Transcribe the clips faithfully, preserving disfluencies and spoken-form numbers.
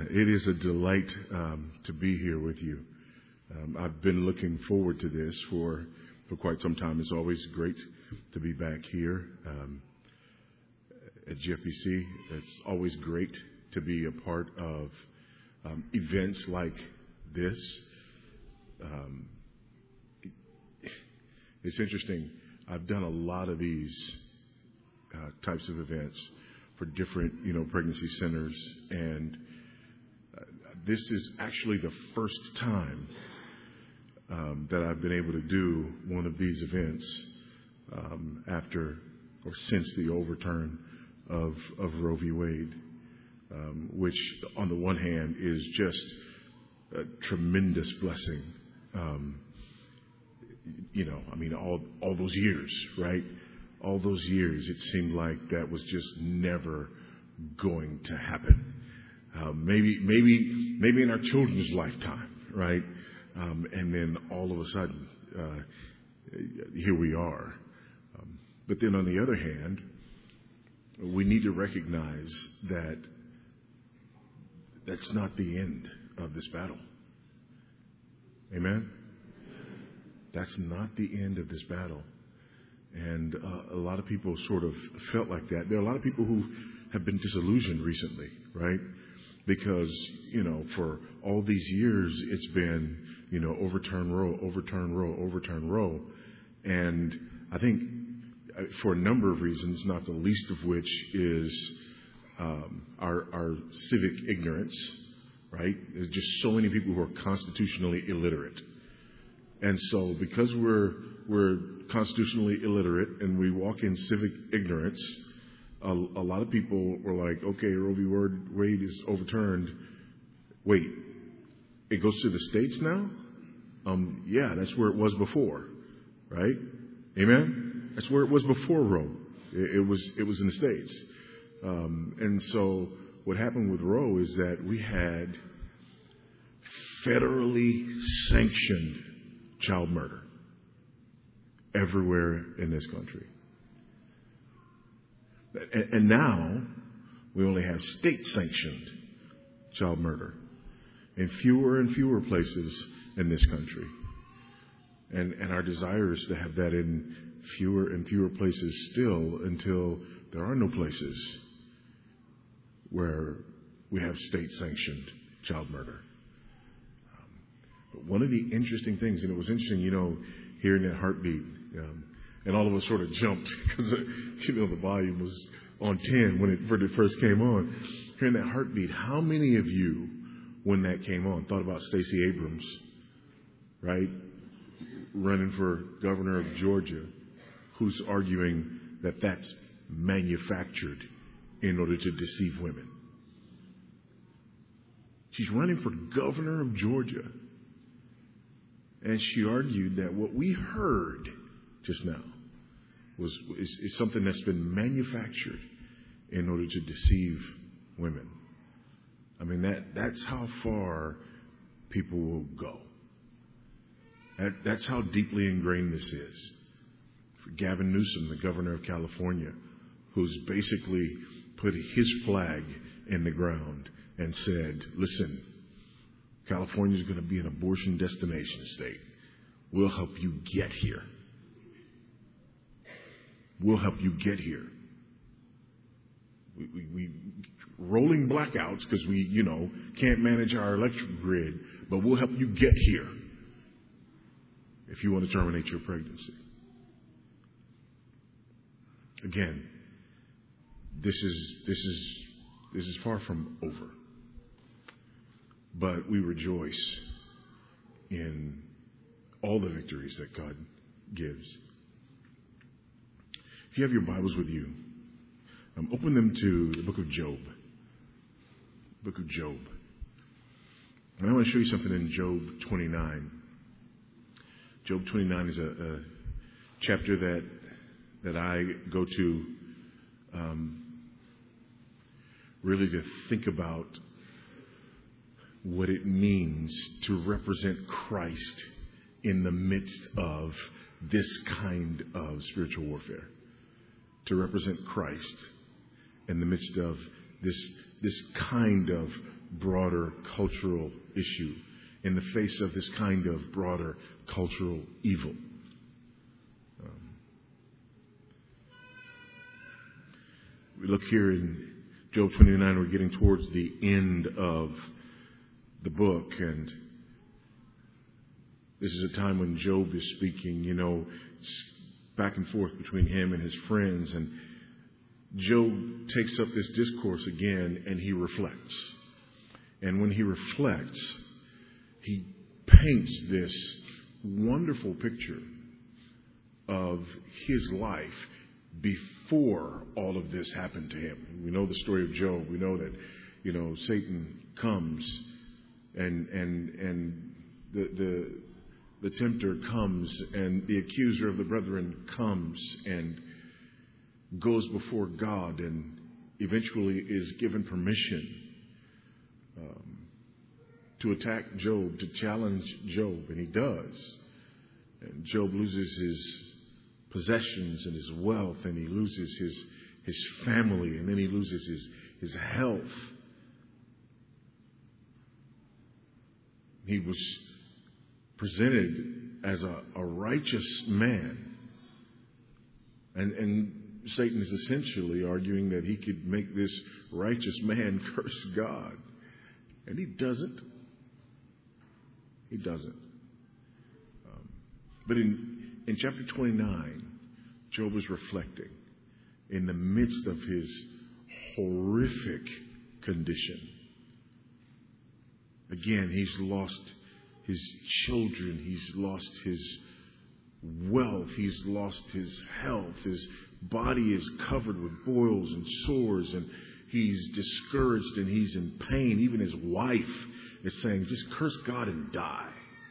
It is a delight um, to be here with you. Um, I've been looking forward to this for, for quite some time. It's always great to be back here um, at G F B C. It's always great to be a part of um, events like this. Um, it's interesting. I've done a lot of these uh, types of events for different, you know, pregnancy centers, and uh, this is actually the first time um, that I've been able to do one of these events um, after or since the overturn of, of Roe v. Wade, um, which on the one hand is just a tremendous blessing. Um, you know, I mean, all all those years, right? All those years, it seemed like that was just never going to happen. Um, maybe, maybe, maybe in our children's lifetime, right? Um, and then all of a sudden, uh, here we are. Um, but then on the other hand, we need to recognize that that's not the end of this battle. Amen? That's not the end of this battle. And uh, a lot of people sort of felt like that. There are a lot of people who have been disillusioned recently, right? Because, you know, for all these years, it's been, you know, overturn Roe, overturn Roe, overturn Roe. And I think for a number of reasons, not the least of which is um, our, our civic ignorance, right? There's just so many people who are constitutionally illiterate. And so because we're we're constitutionally illiterate and we walk in civic ignorance, a, a lot of people were like, okay, Roe v. Wade is overturned. Wait, it goes to the states now? Um, yeah, that's where it was before, right? Amen? That's where it was before Roe. It, it was it was in the states. Um, and so what happened with Roe is that we had federally sanctioned child murder everywhere in this country. And now we only have state-sanctioned child murder in fewer and fewer places in this country. And, and our desire is to have that in fewer and fewer places still until there are no places where we have state-sanctioned child murder. Um, but one of the interesting things, and it was interesting, you know, hearing that heartbeat, um, and all of us sort of jumped because, you know, the volume was on ten when it, when it first came on. Hearing that heartbeat, how many of you, when that came on, thought about Stacey Abrams, right, running for governor of Georgia, who's arguing that that's manufactured in order to deceive women? She's running for governor of Georgia. And she argued that what we heard just now was is, is something that's been manufactured in order to deceive women. I mean, that that's how far people will go. That, that's how deeply ingrained this is. For Gavin Newsom, the governor of California, who's basically put his flag in the ground and said, listen, California is going to be an abortion destination state. We'll help you get here. We'll help you get here. We, we, we rolling blackouts because we, you know, can't manage our electric grid, but we'll help you get here if you want to terminate your pregnancy. Again, this is this is this is far from over. But we rejoice in all the victories that God gives. If you have your Bibles with you, um, open them to the book of Job. Book of Job. And I want to show you something in Job twenty-nine. Job twenty-nine is a, a chapter that that I go to um, really to think about what it means to represent Christ in the midst of this kind of spiritual warfare. To represent Christ in the midst of this, this kind of broader cultural issue, in the face of this kind of broader cultural evil. Um, we look here in Job twenty-nine, we're getting towards the end of the book, and this is a time when Job is speaking, you know, back and forth between him and his friends, and Job takes up this discourse again, and he reflects. And when he reflects, he paints this wonderful picture of his life before all of this happened to him. We know the story of Job. We know that, you know, Satan comes and and and the the the tempter comes, and the accuser of the brethren comes and goes before God, and eventually is given permission um, to attack Job, to challenge Job, and he does. And Job loses his possessions and his wealth, and he loses his his family, and then he loses his his health. He was presented as a, a righteous man, and and Satan is essentially arguing that he could make this righteous man curse God. And he doesn't. He doesn't. Um, but in, in chapter twenty-nine, Job is reflecting in the midst of his horrific condition. Again, he's lost his children. He's lost his wealth. He's lost his health. His body is covered with boils and sores, and he's discouraged and he's in pain. Even his wife is saying, just curse God and die.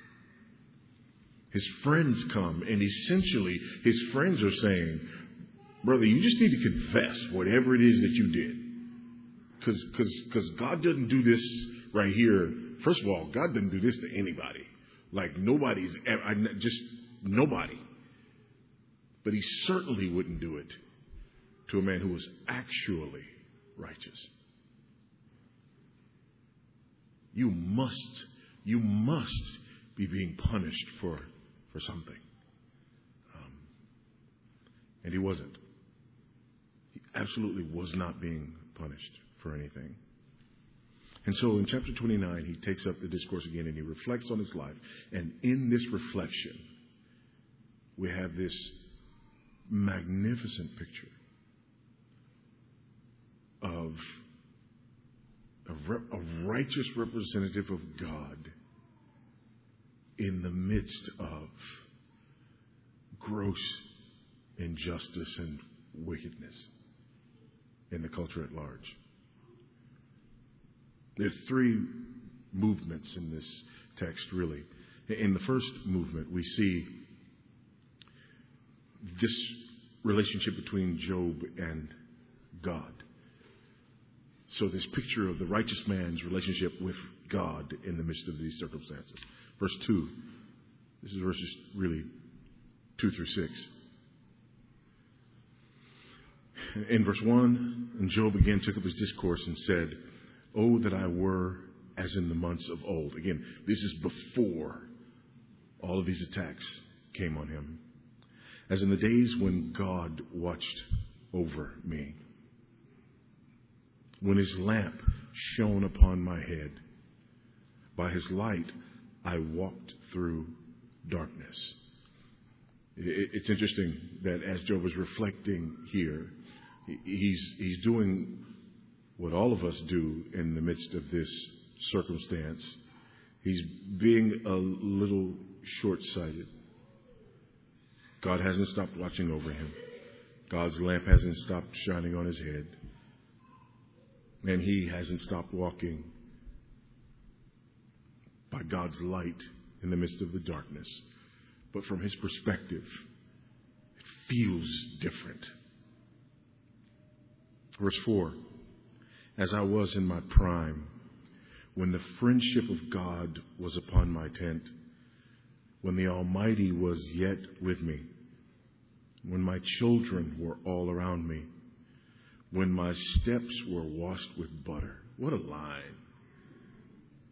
His friends come, and essentially his friends are saying, brother, you just need to confess whatever it is that you did. Because because because God doesn't do this right here. First of all, God doesn't do this to anybody. Like nobody's ever, I, just nobody. But he certainly wouldn't do it to a man who was actually righteous. You must, you must be being punished for, for something. Um, and he wasn't. He absolutely was not being punished for anything. And so in chapter twenty-nine, he takes up the discourse again, and he reflects on his life. And in this reflection, we have this magnificent picture of a, re- a righteous representative of God in the midst of gross injustice and wickedness in the culture at large. There's three movements in this text, really. In the first movement, we see this relationship between Job and God. So this picture of the righteous man's relationship with God in the midst of these circumstances. Verse two. This is verses really two through six. In verse one, and Job again took up his discourse and said, "Oh, that I were as in the months of old." Again, this is before all of these attacks came on him. "As in the days when God watched over me, when his lamp shone upon my head. By his light I walked through darkness." It's interesting that as Job is reflecting here, he's he's doing what all of us do in the midst of this circumstance. He's being a little short-sighted. God hasn't stopped watching over him. God's lamp hasn't stopped shining on his head. And he hasn't stopped walking by God's light in the midst of the darkness. But from his perspective, it feels different. Verse four. "As I was in my prime, when the friendship of God was upon my tent, when the Almighty was yet with me, when my children were all around me, when my steps were washed with butter." What a line.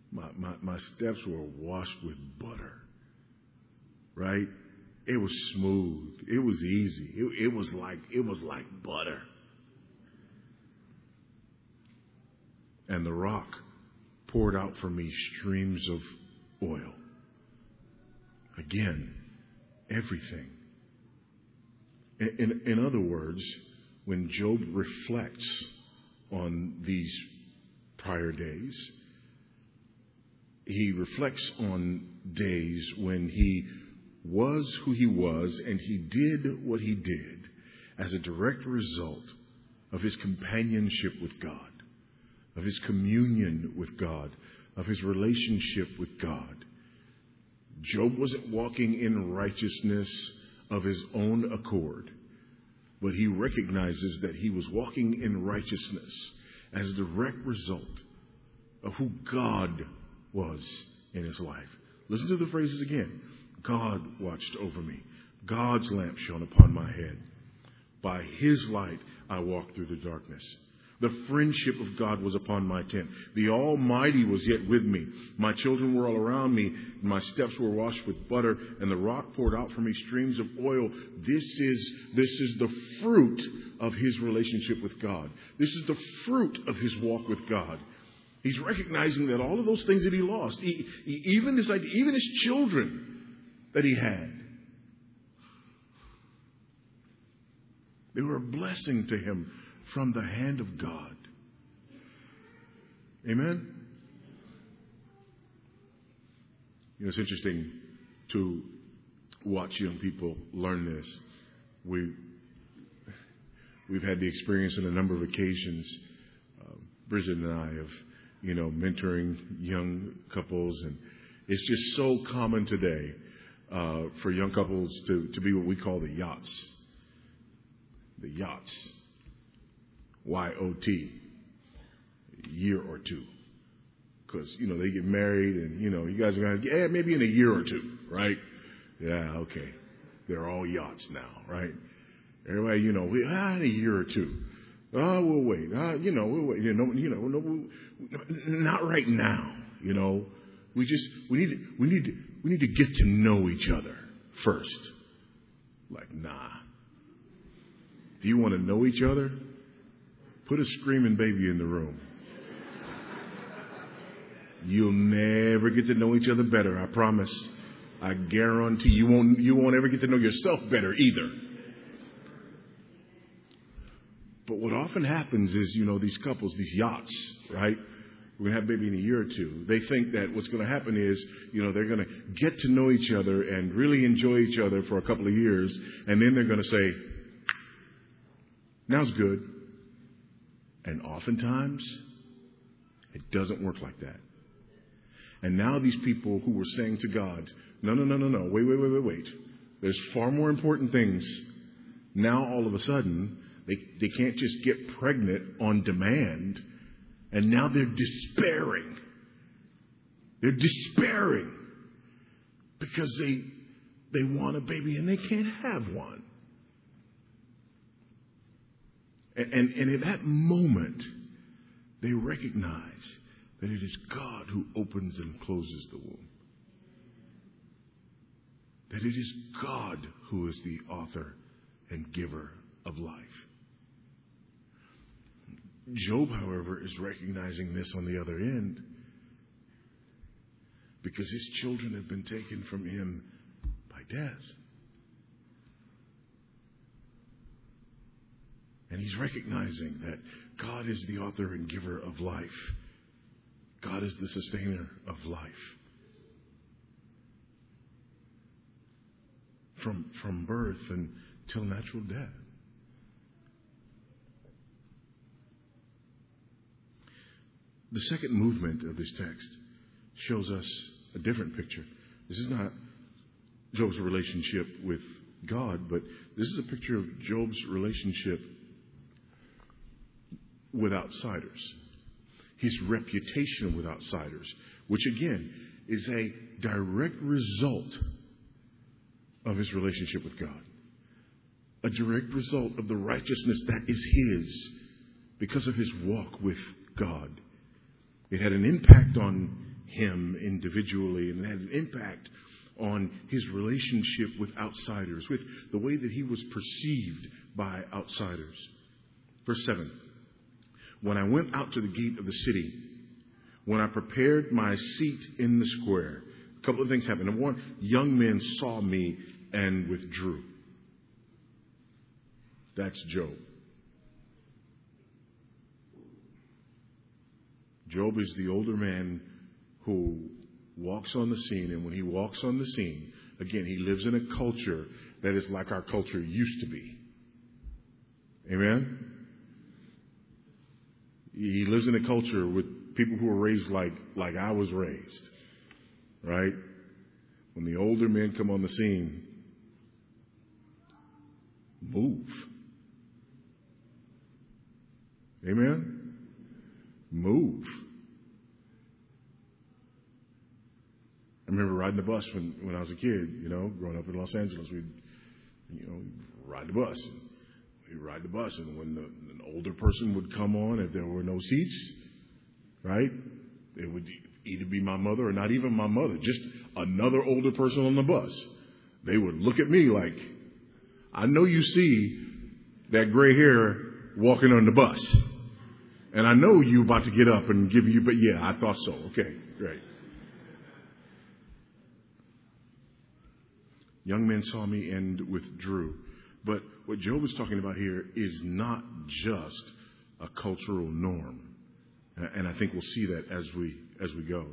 My, my, my steps were washed with butter, right? It was smooth. It was easy. It, it was like, it was like butter. And the rock poured out for me streams of oil. Again, everything. In, in, in other words, when Job reflects on these prior days, he reflects on days when he was who he was and he did what he did as a direct result of his companionship with God, of his communion with God, of his relationship with God. Job wasn't walking in righteousness of his own accord, but he recognizes that he was walking in righteousness as a direct result of who God was in his life. Listen to the phrases again. God watched over me. God's lamp shone upon my head. By his light I walked through the darkness. The friendship of God was upon my tent. The Almighty was yet with me. My children were all around me. My steps were washed with butter, and the rock poured out for me streams of oil. This is, this is the fruit of his relationship with God. This is the fruit of his walk with God. He's recognizing that all of those things that he lost, he, he, even this idea, even his children that he had, they were a blessing to him from the hand of God. Amen? You know, it's interesting to watch young people learn this. We, we've had the experience on a number of occasions. Uh, Bridget and I have, you know, mentoring young couples. And it's just so common today uh, for young couples to, to be what we call the yachts. The yachts. Y O T, a year or two. Because, you know, they get married and, you know, you guys are going to, yeah, maybe in a year or two, right? Yeah, okay. They're all yachts now, right? Everybody, you know, we, ah, in a year or two. Oh, we'll wait. Uh, you know, we'll wait. You know, you know, no, we'll, not right now. You know, we just, we need to, we need to, we need to get to know each other first. Like, nah. Do you want to know each other? Put a screaming baby in the room. You'll never get to know each other better, I promise. I guarantee you won't, you won't ever get to know yourself better either. But what often happens is, you know, these couples, these yachts, right? We're going to have a baby in a year or two. They think that what's going to happen is, you know, they're going to get to know each other and really enjoy each other for a couple of years. And then they're going to say, now's good. And oftentimes, it doesn't work like that. And now these people who were saying to God, no, no, no, no, no, wait, wait, wait, wait, wait. There's far more important things. Now, all of a sudden, they, they can't just get pregnant on demand. And now they're despairing. They're despairing because they, they want a baby and they can't have one. And, and, and in that moment, they recognize that it is God who opens and closes the womb. That it is God who is the author and giver of life. Job, however, is recognizing this on the other end because his children have been taken from him by death. And he's recognizing that God is the author and giver of life. God is the sustainer of life. From, from birth until natural death. The second movement of this text shows us a different picture. This is not Job's relationship with God, but this is a picture of Job's relationship with outsiders. His reputation with outsiders, which again is a direct result of his relationship with God. A direct result of the righteousness that is his because of his walk with God. It had an impact on him individually, and it had an impact on his relationship with outsiders, with the way that he was perceived by outsiders. Verse seven, when I went out to the gate of the city, when I prepared my seat in the square, a couple of things happened. Number one, young men saw me and withdrew. That's Job. Job is the older man who walks on the scene, and when he walks on the scene, again, he lives in a culture that is like our culture used to be. Amen? He lives in a culture with people who are raised like, like I was raised. Right? When the older men come on the scene, move. Amen? Move. I remember riding the bus when, when I was a kid, you know, growing up in Los Angeles. We'd, you know, ride the bus. We'd ride the bus, and when the, an older person would come on, if there were no seats, right, it would either be my mother or not even my mother, just another older person on the bus. They would look at me like, I know you see that gray hair walking on the bus. And I know you about to get up and give you, but yeah, I thought so. Okay, great. Young men saw me and withdrew. But what Job is talking about here is not just a cultural norm. And I think we'll see that as we as we go.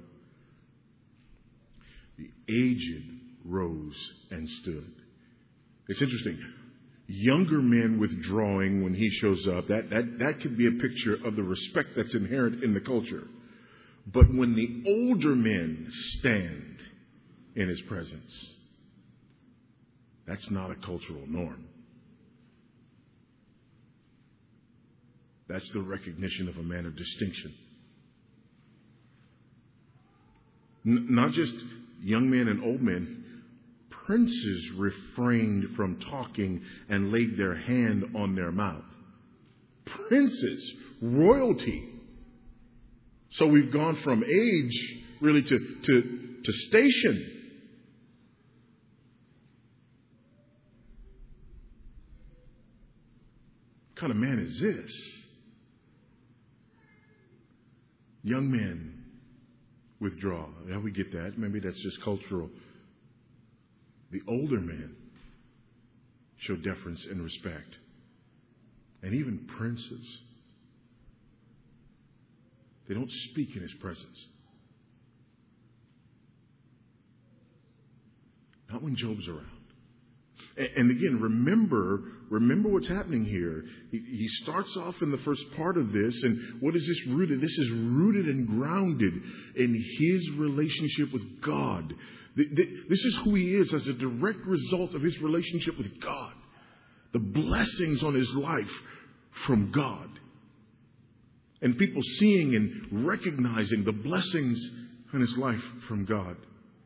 The aged rose and stood. It's interesting. Younger men withdrawing when he shows up, that, that, that could be a picture of the respect that's inherent in the culture. But when the older men stand in his presence, that's not a cultural norm. That's the recognition of a man of distinction. N- not just young men and old men. Princes refrained from talking and laid their hand on their mouth. Princes, royalty. So we've gone from age really to, to, to station. What kind of man is this? Young men withdraw. Yeah, we get that. Maybe that's just cultural. The older men show deference and respect. And even princes, they don't speak in his presence. Not when Job's around. And again, remember, remember what's happening here. He starts off in the first part of this, and what is this rooted? This is rooted and grounded in his relationship with God. This is who he is as a direct result of his relationship with God. The blessings on his life from God. And people seeing and recognizing the blessings on his life from God.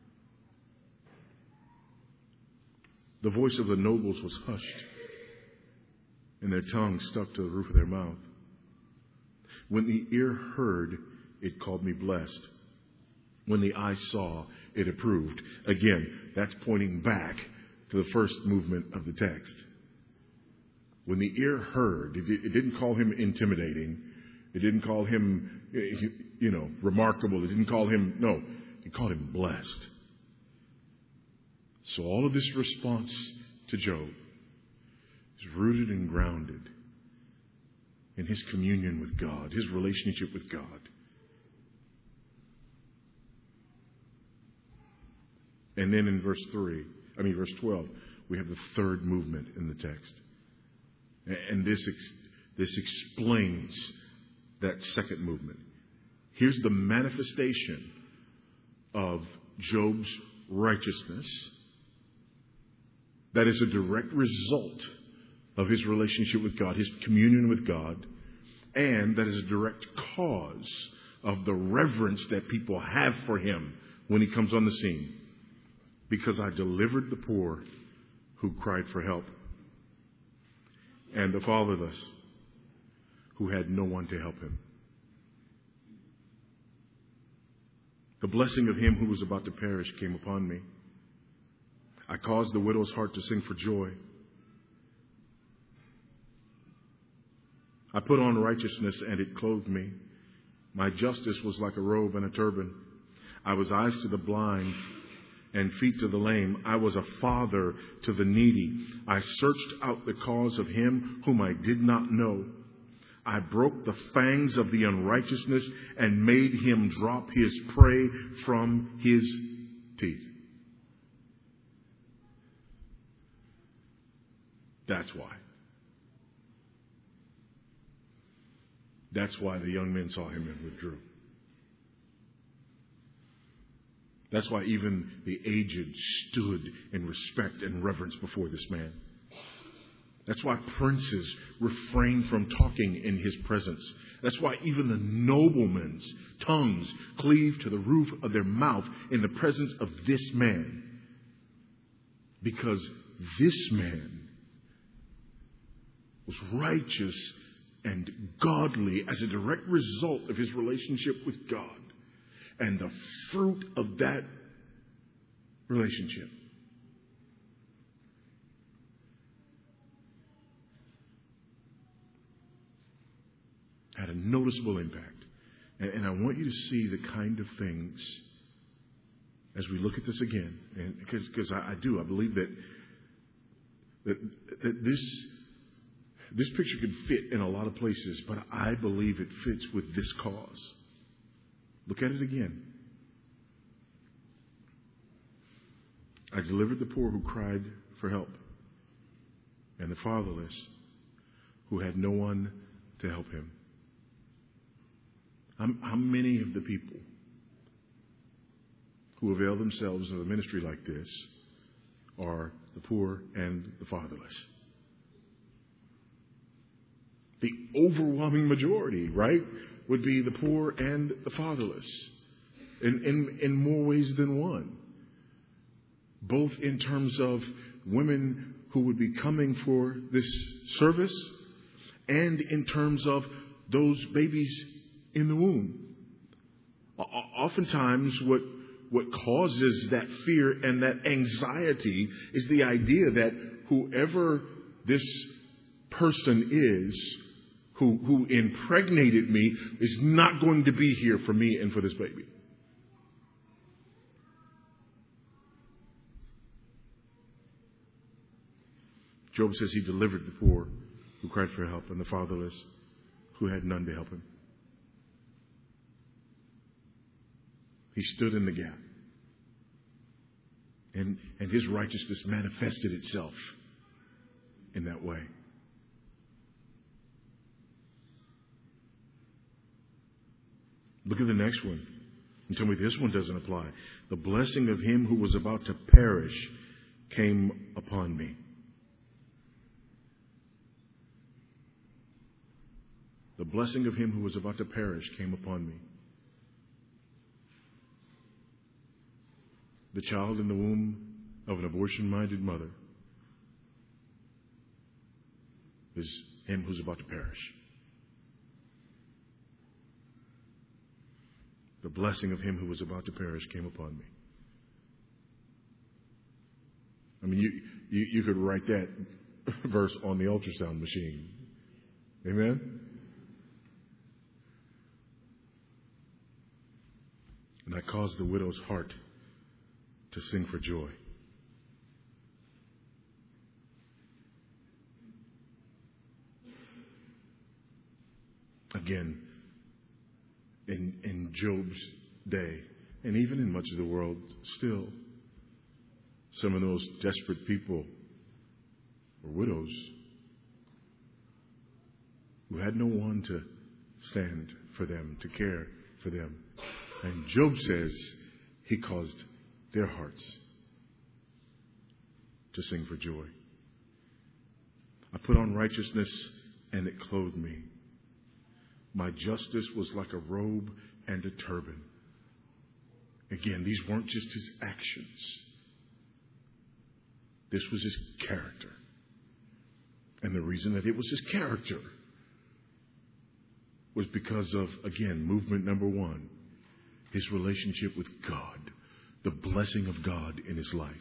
The voice of the nobles was hushed, and their tongues stuck to the roof of their mouth. When the ear heard, it called me blessed. When the eye saw, it approved. Again, that's pointing back to the first movement of the text. When the ear heard, it didn't call him intimidating. It didn't call him, you know, remarkable. It didn't call him, no, it called him blessed. So all of this response to Job is rooted and grounded in his communion with God, his relationship with God. And then in verse three, I mean verse twelve, we have the third movement in the text. And this this explains that second movement. Here's the manifestation of Job's righteousness that is a direct result of his relationship with God, his communion with God, and that is a direct cause of the reverence that people have for him when he comes on the scene. Because I delivered the poor who cried for help, and the fatherless who had no one to help him. The blessing of him who was about to perish came upon me. I caused the widow's heart to sing for joy. I put on righteousness, and it clothed me. My justice was like a robe and a turban. I was eyes to the blind and feet to the lame. I was a father to the needy. I searched out the cause of him whom I did not know. I broke the fangs of the unrighteousness and made him drop his prey from his teeth. That's why. That's why the young men saw him and withdrew. That's why even the aged stood in respect and reverence before this man. That's why princes refrained from talking in his presence. That's why even the noblemen's tongues cleave to the roof of their mouth in the presence of this man. Because this man was righteous and godly as a direct result of his relationship with God. And the fruit of that relationship had a noticeable impact. And, and I want you to see the kind of things as we look at this again. And because, because I, I do, I believe that, that, that this, this picture could fit in a lot of places, but I believe it fits with this cause. Look at it again. I delivered the poor who cried for help, and the fatherless who had no one to help him. How, how many of the people who avail themselves of a ministry like this are the poor and the fatherless? The overwhelming majority, right, would be the poor and the fatherless in, in, in more ways than one. Both in terms of women who would be coming for this service and in terms of those babies in the womb. Oftentimes what, what causes that fear and that anxiety is the idea that whoever this person is who, who impregnated me is not going to be here for me and for this baby. Job says he delivered the poor who cried for help and the fatherless who had none to help him. He stood in the gap. And, and his righteousness manifested itself in that way. Look at the next one. And tell me this one doesn't apply. The blessing of him who was about to perish came upon me. The blessing of him who was about to perish came upon me. The child in the womb of an abortion-minded mother is him who's about to perish. The blessing of him who was about to perish came upon me. I mean, you, you, you could write that verse on the ultrasound machine. Amen? And I caused the widow's heart to sing for joy. Again, in, in Job's day, and even in much of the world still, some of those desperate people were widows who had no one to stand for them, to care for them. And Job says he caused their hearts to sing for joy. I put on righteousness and it clothed me. My justice was like a robe and a turban. Again, these weren't just his actions. This was his character. And the reason that it was his character was because of, again, movement number one. his relationship with God, the blessing of God in his life.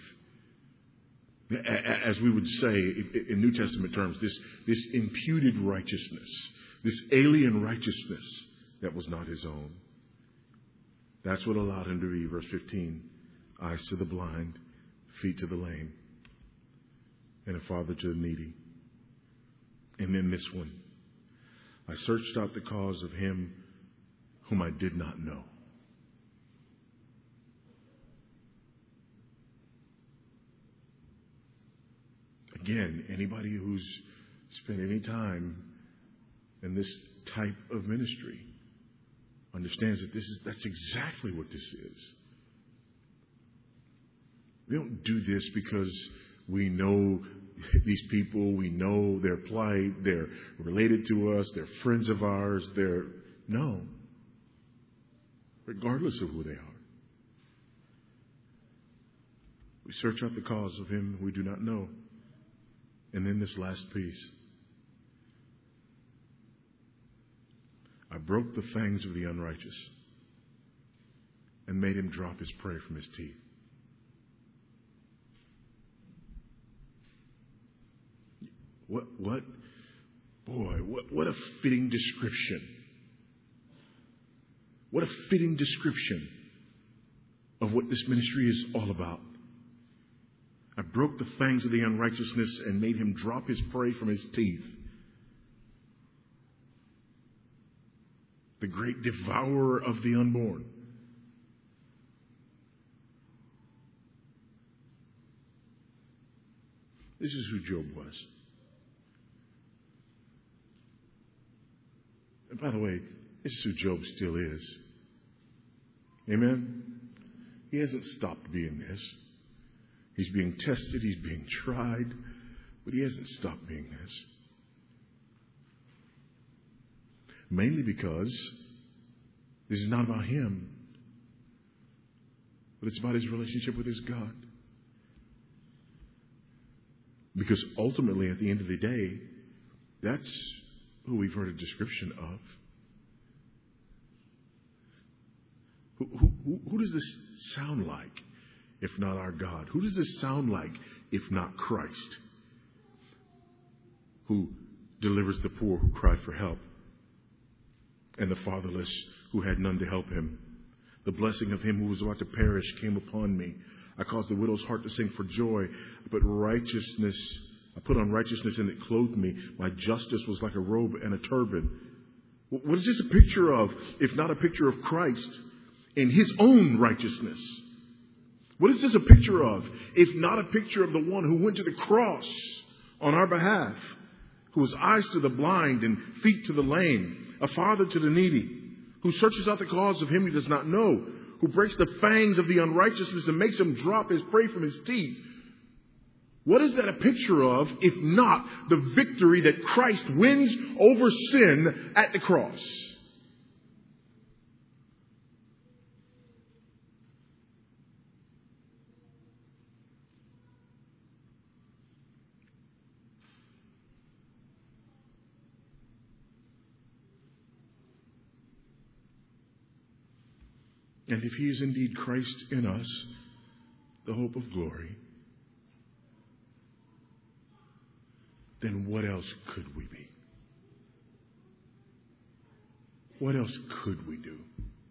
As we would say in New Testament terms, this, this imputed righteousness, this alien righteousness that was not his own. That's what allowed him to be, verse fifteen, eyes to the blind, feet to the lame, and a father to the needy. And then this one, I searched out the cause of him whom I did not know. Again, anybody who's spent any time in this type of ministry understands that this is that's exactly what this is. We don't do this because we know these people, we know their plight, they're related to us, they're friends of ours, they're no. Regardless of who they are. We search out the cause of him we do not know. And then this last piece. I broke the fangs of the unrighteous and made him drop his prey from his teeth. What, what, boy, what, what a fitting description. What a fitting description of what this ministry is all about. I broke the fangs of the unrighteousness and made him drop his prey from his teeth. The great devourer of the unborn. This is who Job was. And by the way, this is who Job still is. Amen? He hasn't stopped being this. He's being tested, he's being tried, but he hasn't stopped being this. Mainly because this is not about him, but it's about his relationship with his God. Because ultimately, at the end of the day, that's who we've heard a description of. Who, who, who does this sound like, if not our God? Who does this sound like, if not Christ? Who delivers the poor who cry for help, and the fatherless who had none to help him. The blessing of him who was about to perish came upon me. I caused the widow's heart to sing for joy, but righteousness, I put on righteousness and it clothed me. My justice was like a robe and a turban. What is this a picture of, if not a picture of Christ in his own righteousness? What is this a picture of, if not a picture of the one who went to the cross on our behalf, who was eyes to the blind and feet to the lame, a father to the needy, who searches out the cause of him he does not know, who breaks the fangs of the unrighteousness and makes him drop his prey from his teeth? What is that a picture of, if not the victory that Christ wins over sin at the cross? And if he is indeed Christ in us, the hope of glory, then what else could we be? What else could we do?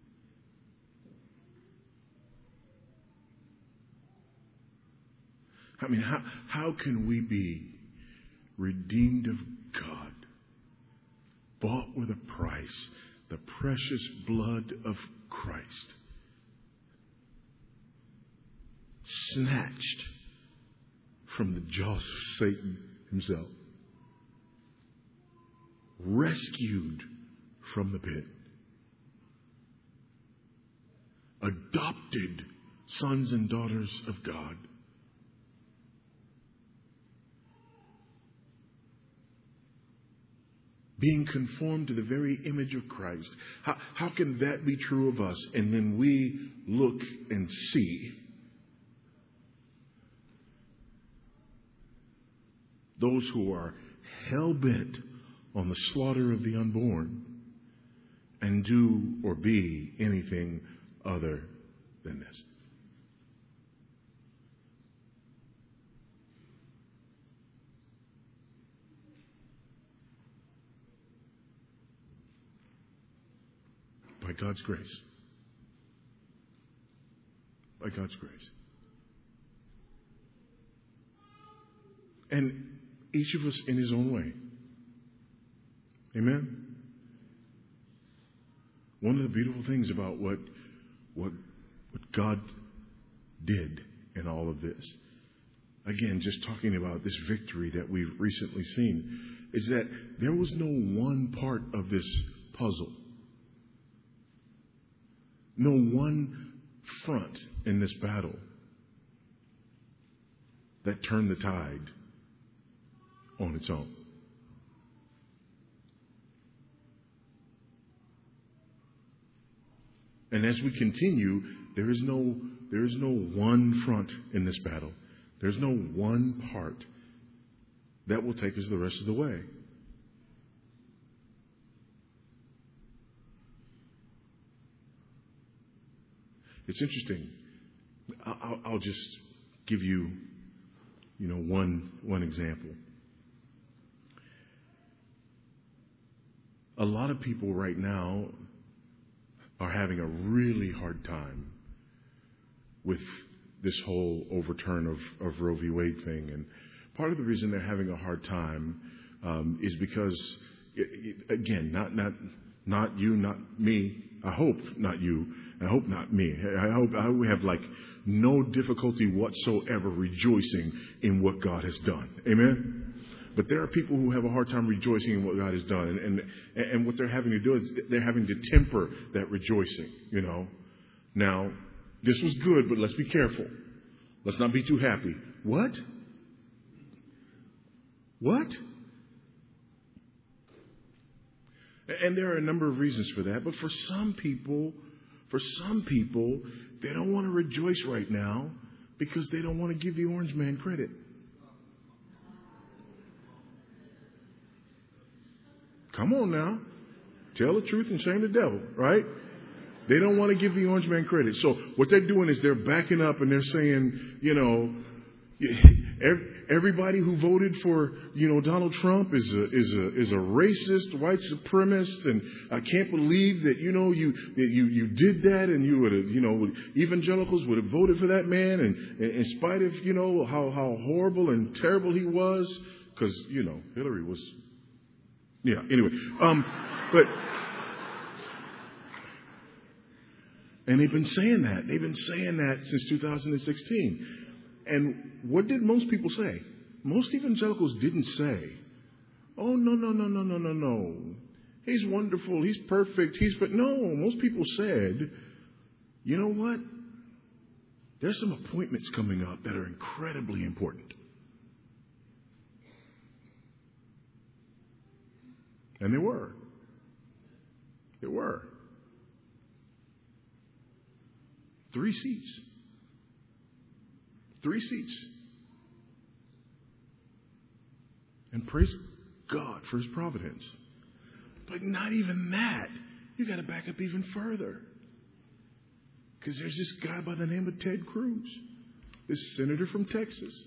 I mean, how, how can we be redeemed of God, bought with a price, the precious blood of Christ, snatched from the jaws of Satan himself, rescued from the pit, adopted sons and daughters of God, being conformed to the very image of Christ. How, how can that be true of us? And then we look and see those who are hell-bent on the slaughter of the unborn and do or be anything other than this. By God's grace. By God's grace. And each of us in his own way. Amen? One of the beautiful things about what, what, what God did in all of this, again, just talking about this victory that we've recently seen, is that there was no one part of this puzzle, no one front in this battle that turned the tide on its own. And as we continue, there is no there is no one front in this battle. There's no one part that will take us the rest of the way. It's interesting. I'll, I'll just give you, you know, one one example. A lot of people right now are having a really hard time with this whole overturn of, of Roe v. Wade thing. And part of the reason they're having a hard time um, is because, it, it, again, not not not you, not me. I hope not you. I hope not me. I hope I hope we have like no difficulty whatsoever rejoicing in what God has done. Amen? But there are people who have a hard time rejoicing in what God has done. And, and, and what they're having to do is they're having to temper that rejoicing, you know. Now, this was good, but let's be careful. Let's not be too happy. What? What? And there are a number of reasons for that. But for some people, for some people, they don't want to rejoice right now because they don't want to give the orange man credit. Come on now. Tell the truth and shame the devil, right? They don't want to give the orange man credit. So what they're doing is they're backing up and they're saying, you know, everybody who voted for, you know, Donald Trump is a is a is a racist, white supremacist, and I can't believe that, you know, you that you you did that, and you would have, you know, evangelicals would have voted for that man, and in spite of, you know, how how horrible and terrible he was, because, you know, Hillary was. Yeah, anyway. Um, but, and they've been saying that. They've been saying that since two thousand sixteen. And what did most people say? Most evangelicals didn't say, oh, no, no, no, no, no, no, no. He's wonderful. He's perfect. He's, but no, most people said, you know what? There's some appointments coming up that are incredibly important. And there were. There were. Three seats. Three seats. And praise God for his providence. But not even that. You got to back up even further. Because there's this guy by the name of Ted Cruz. This senator from Texas.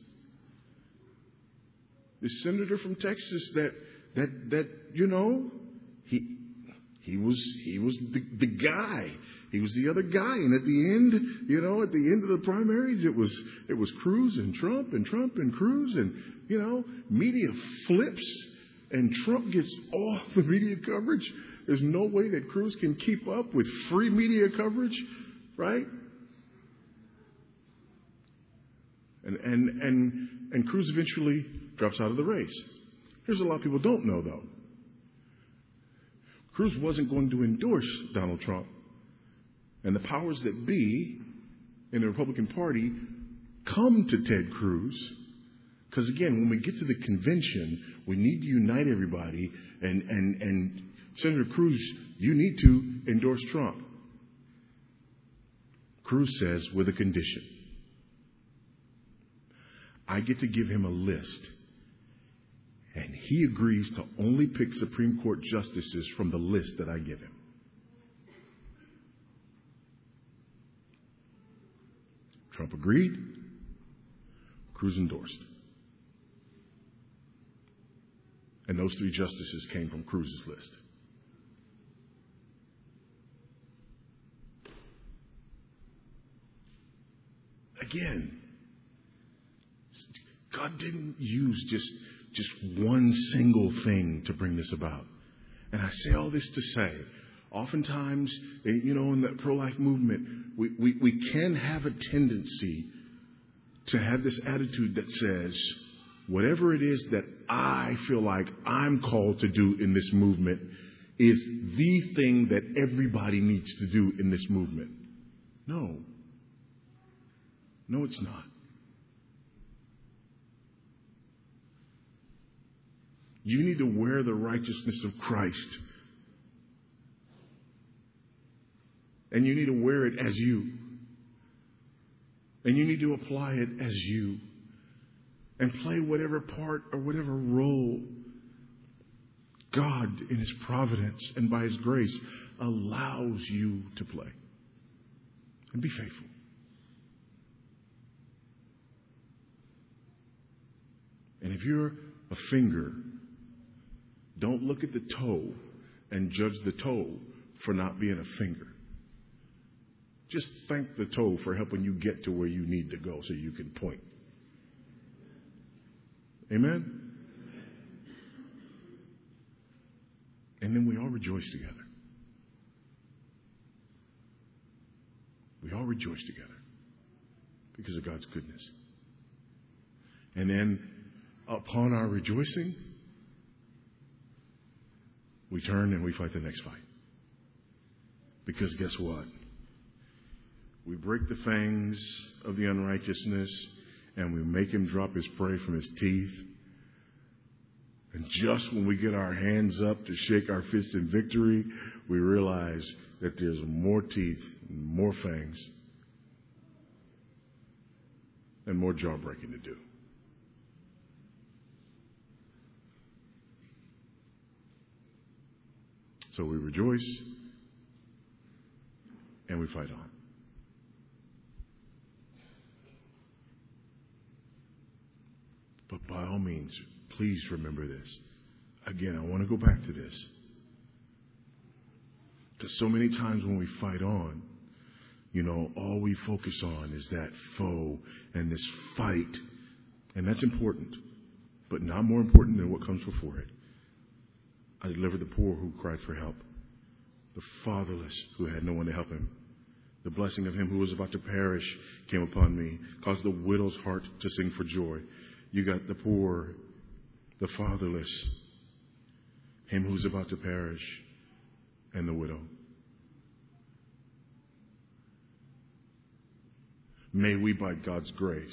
This senator from Texas that That that you know, he he was he was the, the guy. He was the other guy, and at the end, you know, at the end of the primaries, it was it was Cruz and Trump and Trump and Cruz, and you know, media flips, and Trump gets all the media coverage. There's no way that Cruz can keep up with free media coverage, right? And and and and Cruz eventually drops out of the race. Here's a lot of people don't know, though. Cruz wasn't going to endorse Donald Trump. And the powers that be in the Republican Party come to Ted Cruz. Because, again, when we get to the convention, we need to unite everybody. And, and, and Senator Cruz, you need to endorse Trump. Cruz says, with a condition. I get to give him a list. And he agrees to only pick Supreme Court justices from the list that I give him. Trump agreed. Cruz endorsed. And those three justices came from Cruz's list. Again, God didn't use just, just one single thing to bring this about. And I say all this to say, oftentimes, you know, in the pro-life movement, we, we, we can have a tendency to have this attitude that says, whatever it is that I feel like I'm called to do in this movement is the thing that everybody needs to do in this movement. No. No, it's not. You need to wear the righteousness of Christ. And you need to wear it as you. And you need to apply it as you. And play whatever part or whatever role God in His providence and by His grace allows you to play. And be faithful. And if you're a finger, don't look at the toe and judge the toe for not being a finger. Just thank the toe for helping you get to where you need to go so you can point. Amen? And then we all rejoice together. We all rejoice together because of God's goodness. And then upon our rejoicing, we turn and we fight the next fight. Because guess what? We break the fangs of the unrighteousness and we make him drop his prey from his teeth. And just when we get our hands up to shake our fist in victory, we realize that there's more teeth, more fangs, and more jaw breaking to do. So we rejoice and we fight on. But by all means, please remember this. Again, I want to go back to this. Because so many times when we fight on, you know, all we focus on is that foe and this fight. And that's important, but not more important than what comes before it. I delivered the poor who cried for help, the fatherless who had no one to help him. The blessing of him who was about to perish came upon me, caused the widow's heart to sing for joy. You got the poor, the fatherless, him who's about to perish, and the widow. May we, by God's grace,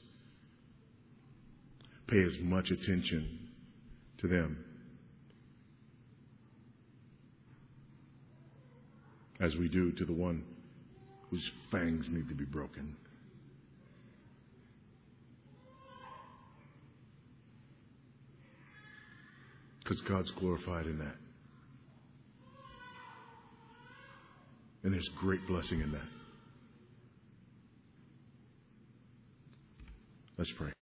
pay as much attention to them as we do to the one whose fangs need to be broken. Because God's glorified in that. And there's great blessing in that. Let's pray.